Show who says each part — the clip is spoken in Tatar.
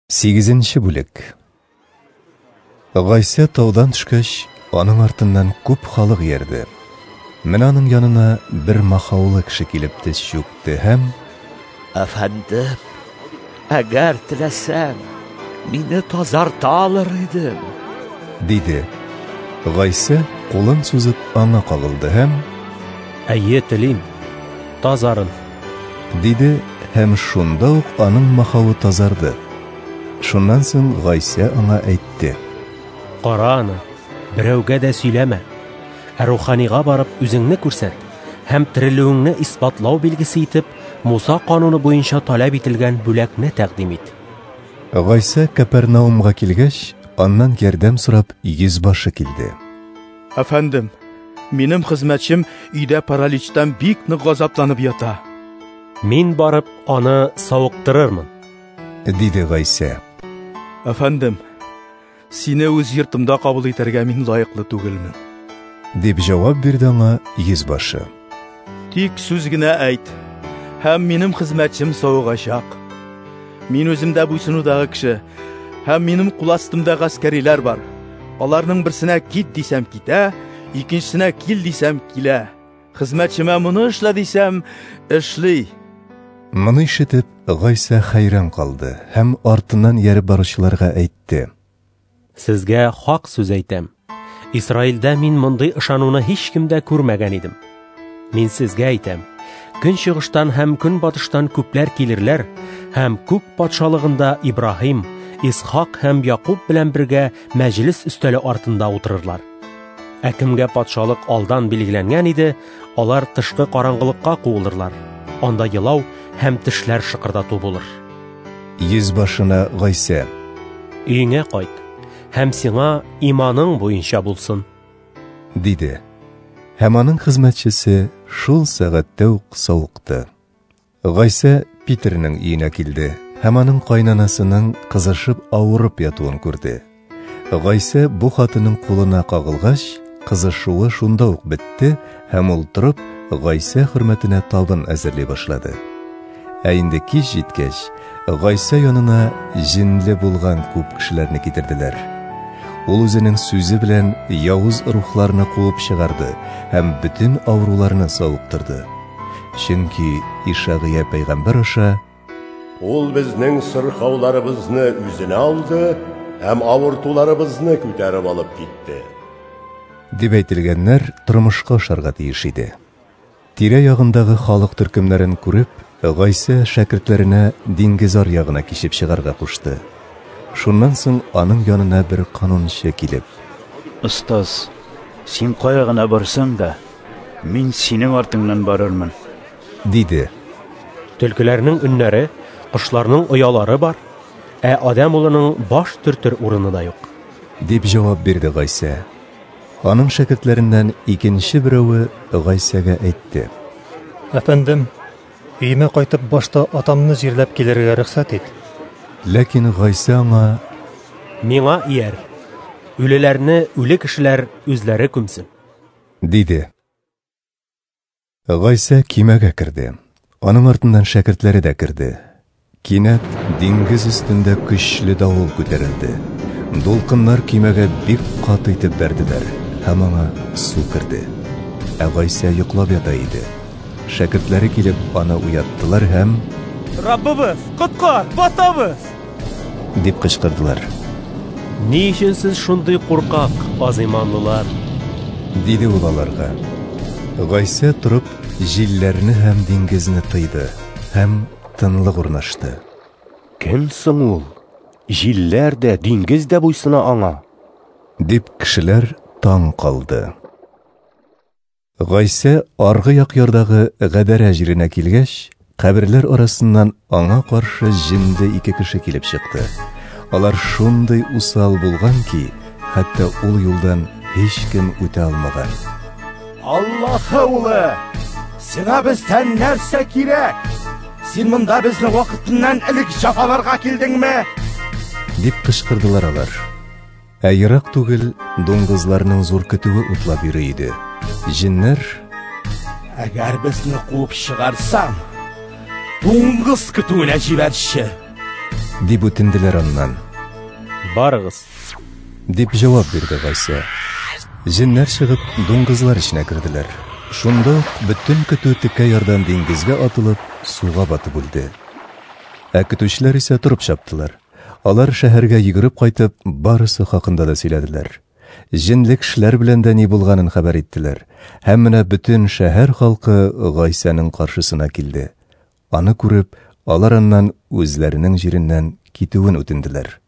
Speaker 1: 8-нче бүлек. Гайса таудан төшкәч, аның артыннан күп халык йөрде. Менә аның янына бер махаулы кеше килеп тез чүкте һәм:
Speaker 2: "Әфәндем, әгәр теләсәң, мине тазарта алыр идем",
Speaker 1: диде. Гайса кулын сузып аңа кагылды һәм:
Speaker 3: "Әйе, телим, тазарын",
Speaker 1: диде һәм шунда ук аның махавы тазарды. Шуннан соң Гайса аңа әйтте:
Speaker 3: "Кара аны, берәүгә дә сөйләмә. Ә руханига барып үзеңне күрсәт һәм терелүеңне исбатлау билгесе итеп Муса кануны буенча таләп ителгән бүләкне тәкъдим ит".
Speaker 1: Гайса Капернаумга килгәч, аннан ярдәм сорап йөзбашы килде.
Speaker 4: "Әфәндем, минем хезмәтчем өйдә параличтан бик нык газапланып ята.
Speaker 3: Мин барып аны савыктырырмын",
Speaker 1: диде Гайса.
Speaker 4: "Әфәндем, сине үз йортымда кабул итәргә мин лаеклы түгелмен",
Speaker 1: дип җавап бирде аңа йөзбашы.
Speaker 4: "Тик сүз генә әйт, һәм минем хезмәтчем савыгачак. Мин үзем дә буйсынудагы кеше, һәм минем кул астымда гаскәриләр бар. Аларның берсенә кит дисәм китә, икенчесенә кил дисәм килә. Хезмәтчемә моны эшлә дисәм эшли".
Speaker 1: Моны ишетеп, Гайса хәйран калды һәм артыннан ярып баручыларга әйтте:
Speaker 3: "Сезгә хак сүз әйтәм. Исраилдә мин мондый ышануны һич кемдә күрмәгән идем. Мин сезгә әйтәм, көнчыгыштан һәм көнбатыштан күпләр килерләр һәм күк патшалыгында Ибраһим, Исхак һәм Якуб белән бергә мәҗлес өстәле артында утырырлар. Ә кемгә патшалык алдан билгеләнгән иде, алар тышкы караңгылыкка куылырлар. Анда елау һәм тешләр шыкырдату булыр".
Speaker 1: Йөзбашына Гайса:
Speaker 3: "Өеңә кайт һәм сиңа иманың буенча булсын",
Speaker 1: диде. Һәм аның хезмәтчесе шул сәгатьтә үк савыкты. Гайса Питернең өенә килде һәм аның кайнанасының кызышып авырып ятуын күрде. Гайса бу хатының кулына кагылгач, кызышуы шунда ук бетте һәм ул торып Гайса хөрмәтенә табын әзерли башлады. Ә инде кич җиткәч, Гайса янына җинле булган күп кешеләрне китерделәр. Ул үзенең сүзе белән явыз рухларны куып чыгарды һәм бөтен авыруларны савыктырды. Чөнки Ишагыя пәйгамбер аша:
Speaker 5: "Ул безнең сырхауларыбызны үзенә алды һәм авыртуларыбызны күтәреп алып китте",
Speaker 1: дип әйтелгәннәр тормышка ашарга тиеш иде. Тирә-ягындагы халык төркемнәрен күреп, Гайса шәкертләренә диңгез аръягына кичеп чыгарга кушты. Шуннан соң аның янына бер канунчы килеп:
Speaker 6: "Остаз, син кая гына барсаң да, мин синең артыңнан барырмын",
Speaker 1: диде.
Speaker 3: "Төлкеләрнең өннәре, кошларның оялары бар, ә адам улының баш төртер урыны да юк",
Speaker 1: дип җавап бирде Гайса. Аның шәкертләреннән икенче берәүе Гайсага әйтте:
Speaker 7: "Әфәндем, өемә кайтып башта атамны җирләп килергә рөхсәт ит".
Speaker 1: Ләкин Гайса аңа:
Speaker 3: "Миңа ияр, үлеләрне үле кешеләр үзләре күмсен",
Speaker 1: диде. Гайса кимәгә керде. Аның артыннан шәкертләре дә керде. Кинәт диңгез өстендә көчле давыл күтәрелде. Дулкыннар кимәгә бик каты итеп бәрделәр һәм аңа су керде. Ә Гайса йоклап ята иде. Шәкертләре килеп аны уяттылар һәм:
Speaker 4: "Раббыбыз, коткар, батабыз!"
Speaker 1: дип кычкырдылар.
Speaker 3: "Ни өчен сез шундый куркак, аз иманлылар?"
Speaker 1: диде ул аларга. Гайса торып, җилләрне һәм диңгезне тыйды һәм тынлык урнашты.
Speaker 8: "Кем соң ул? Җилләр дә, диңгез дә буйсына аңа",
Speaker 1: дип кешеләр таң калды. Гайса аргы як ярдагы Гадәрә җиренә килгәч, каберләр арасыннан аңа каршы җинле ике кеше килеп чыкты. Алар шундый усал булган ки, хәтта ул юлдан һич кем үтә алмаган.
Speaker 9: "Аллаһ улы, сиңа бездән нәрсә кирәк? Син монда безне вакытыннан элек җафаларга килдеңме?"
Speaker 1: дип кычкырдылар алар. Ә ерак түгел дуңгызларның зур көтүе утлап йөри иде. Җиннәр:
Speaker 9: "Әгәр безне куып чыгарсаң, дуңгыз көтүенә җибәрче",
Speaker 1: дип үтенделәр аннан.
Speaker 3: Барыгыз.
Speaker 1: Дип җавап бирде Гайса. Җеннәр чыгып, дуңгызлар эченә керделәр. Шунда ук бөтен көтү текә ярдан диңгезгә атылып, суга батып үлде. Көтүчеләр исә торып чаптылар. Алар шәһәргә йөгереп кайтып, барысы хакында да сөйләделәр. Җенле кешеләр белән дә ни булганын хәбәр иттеләр. Һәм менә бөтен шәһәр халкы Гайсаның каршысына килде. Аны күреп, алар аннан үзләренең җиреннән китүен үтенделәр.